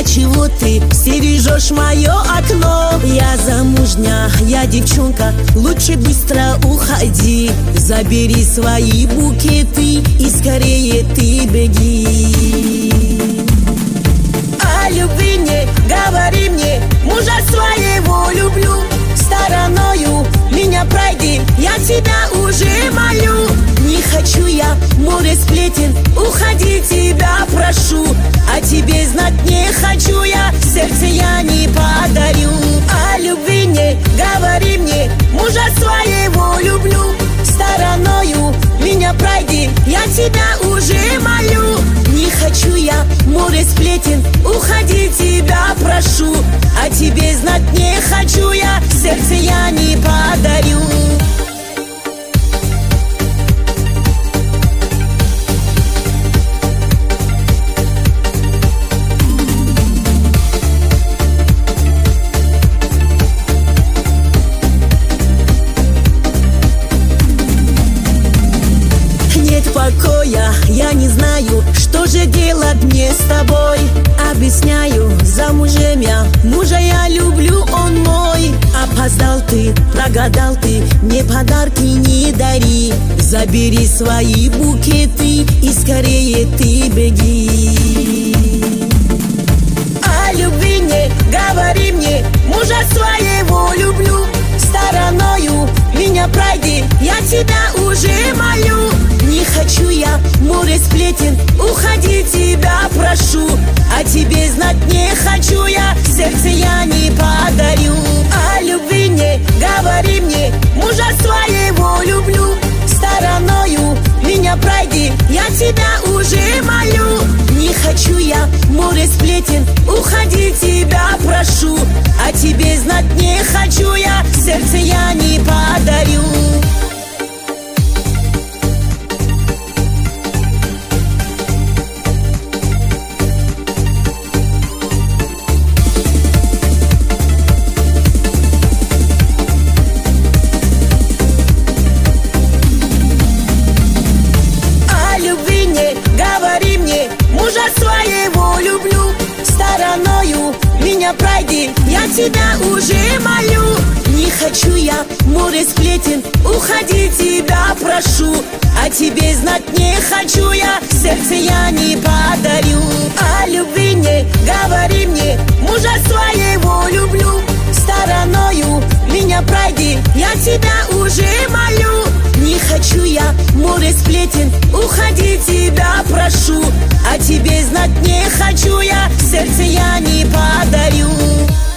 чего ты стережешь мое окно? Я замужня, я девчонка, лучше быстро уходи. Забери свои букеты и скорее ты беги. О любви не говори мне, мужа своего люблю. Стороною меня пройди, я тебя уже молю. Не хочу я море сплетен, уходи, тебя прошу. А тебе знать не хочу я, сердце я не подарю. О любви не говори мне, мужа своего люблю. Стороною меня пройди, я тебя уже молю. Не хочу я море сплетен, уходи, тебя прошу. А тебе знать не хочу я, сердце я не подарю. Покоя, я не знаю, что же делать мне с тобой. Объясняю, замужем я, мужа я люблю, он мой. Опоздал ты, прогадал ты, мне подарки не дари. Забери свои букеты и скорее ты беги. О любви не говори мне, мужа своего люблю. Стороною меня пройди, я тебя уже молю. Не хочу я море сплетен, уходи, тебя прошу. А тебе знать не хочу я, сердце я не подарю. О любви не говори мне, мужа своего люблю. Стороною меня пройди, я тебя уже молю. Не хочу я море сплетен, уходи, тебя прошу. А тебе знать не хочу я, сердце я не подарю. Своего люблю, стороною меня пройди, я тебя уже молю. Не хочу я море сплетен, уходи, тебя прошу. А тебе знать не хочу я, сердце я не подарю. О любви не говори мне, мужа своего люблю. Стороною меня пройди, я тебя уже молю. Не хочу я море сплетен, уходи, тебя прошу. А тебе знать не хочу я, сердце я не подарю.